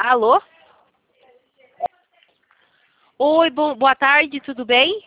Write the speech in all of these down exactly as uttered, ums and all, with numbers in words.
Alô? Oi, bo boa tarde, tudo bem?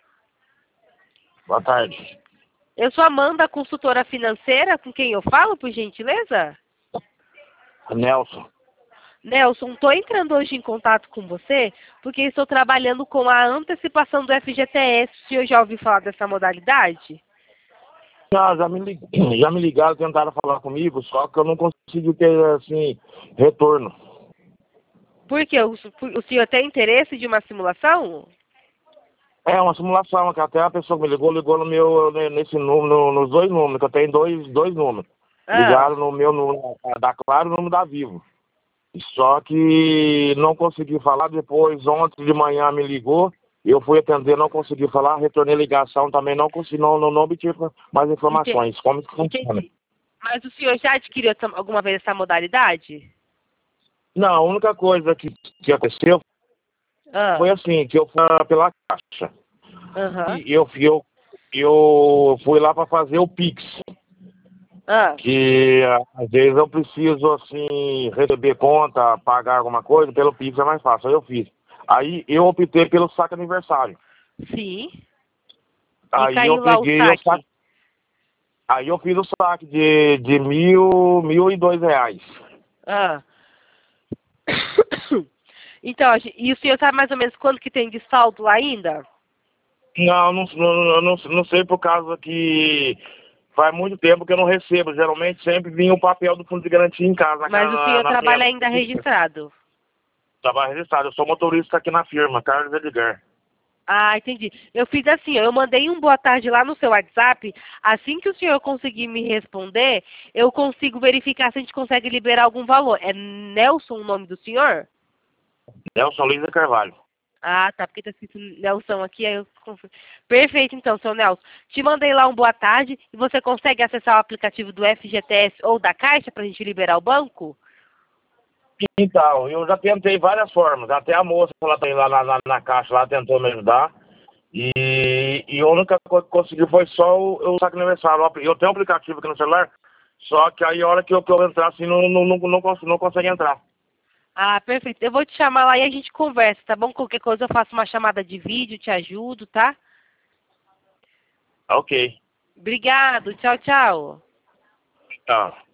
Boa tarde. Eu sou Amanda, consultora financeira, com quem eu falo, por gentileza? Nelson. Nelson, estou entrando hoje em contato com você porque estou trabalhando com a antecipação do F G T S. O senhor já ouviu falar dessa modalidade? Já, já, me, lig- já me ligaram, tentaram falar comigo, só que eu não consegui ter, assim, retorno. Por quê? O, o senhor tem interesse de uma simulação? É uma simulação, que até a pessoa que me ligou, ligou no meu, nesse número, nos dois números, que eu tenho dois, dois números. Ah, Ligaram no meu número da Claro e no número da Vivo. Só que não consegui falar, depois ontem de manhã me ligou, eu fui atender, não consegui falar, retornei a ligação, também não consegui, não, não, não obtive mais ente- informações, como que funciona. entendi. Mas o senhor já adquiriu essa- alguma vez essa modalidade? Não, a única coisa que, que aconteceu foi Ah, assim, que eu fui pela Caixa. aham, E eu, eu, eu fui lá para fazer o Pix, ah, que às vezes eu preciso, assim, receber conta, pagar alguma coisa, pelo Pix é mais fácil, aí eu fiz. Aí eu optei pelo saque aniversário. sim. E Aí eu caiu lá o peguei, eu sa... saque. aí eu fiz o saque de, de mil, mil e dois reais. Ah. Então, a gen- e o senhor sabe mais ou menos quanto que tem de saldo lá ainda? Não, não, não, não, não sei por causa que faz muito tempo que eu não recebo. Geralmente sempre vinha o papel do fundo de garantia em casa, na, Mas o na, senhor na minha trabalha ainda registrado. estava registrado. Eu sou motorista aqui na firma, Carlos Edgar. Ah, entendi. Eu fiz assim, ó, eu mandei um boa tarde lá no seu WhatsApp. Assim que o senhor conseguir me responder, eu consigo verificar se a gente consegue liberar algum valor. É Nelson o nome do senhor? Nelson Luiz de Carvalho. Ah, tá, porque tá escrito Nelson aqui, aí eu confundi. Perfeito, então, seu Nelson. Te mandei lá um boa tarde e você consegue acessar o aplicativo do F G T S ou da Caixa pra gente liberar o banco? Então, eu já tentei várias formas. Até a moça lá, tem lá na, na, na caixa lá tentou me ajudar. E, e a única coisa que consegui foi só o, o saque aniversário. Eu tenho um aplicativo aqui no celular, só que aí a hora que eu, que eu entrar assim, não, não, não, não, cons- não consegue entrar. Ah, perfeito. Eu vou te chamar lá e a gente conversa, tá bom? Qualquer coisa eu faço uma chamada de vídeo, te ajudo, tá? Ok. Obrigado. Tchau, tchau. Tá.